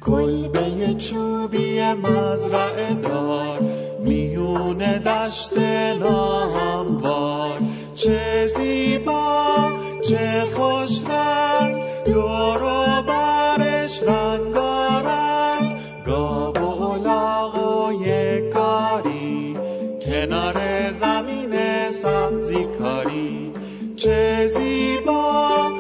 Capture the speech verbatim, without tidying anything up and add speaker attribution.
Speaker 1: کلبه چوبی مزرعه دار، میون دشت ناهموار. چه زیبا، چه خوش رنگ، دور و برش رنگارنگ. گاو و الاغ و یکاری، کنار زمین سبزی کاری. چه زیبا،